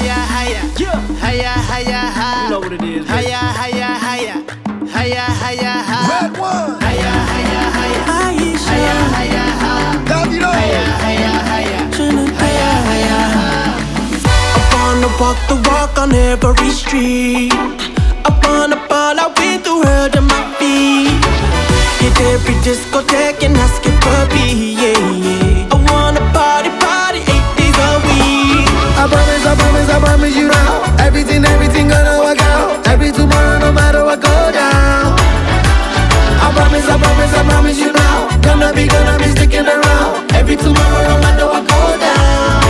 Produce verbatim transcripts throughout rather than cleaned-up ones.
higher, higher, higher, higher, higher. You know what it is. Higher, higher, higher, higher, higher, higher. Red one. Higher, higher, higher, higher, higher, higher. Davido. Higher, higher, higher, higher, higher, higher. I wanna walk the walk on every street. I wanna ball out with the world at my feet. Hit every discotheque and ask it for me, yeah, yeah. I wanna party, party eight days a week. I promise, I promise, I promise you now. Everything, everything gonna work out. Every tomorrow, no matter what go down. I promise, I promise, I promise you now. Gonna be, gonna be sticking around. Every tomorrow, no matter what go down.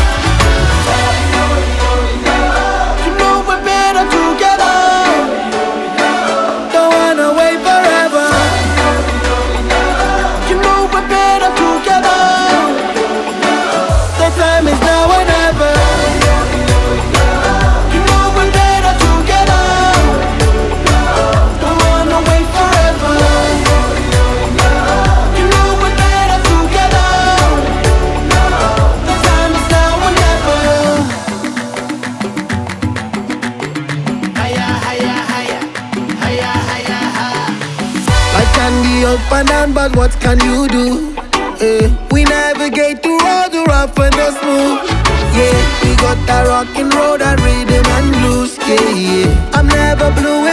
You know we're better together. Don't wanna wait forever. You know we're better together. The time is now or never. You know we're better together. Don't wanna wait forever. You know we're better together. The time is now or never. Higher, higher, higher, higher, higher, higher. Life can be up and down, but what can you do? Eh, we navigate through all the rough and the smooth. Yeah, we got that rockin' road and rhythm and blues. Yeah, yeah. I'm never blue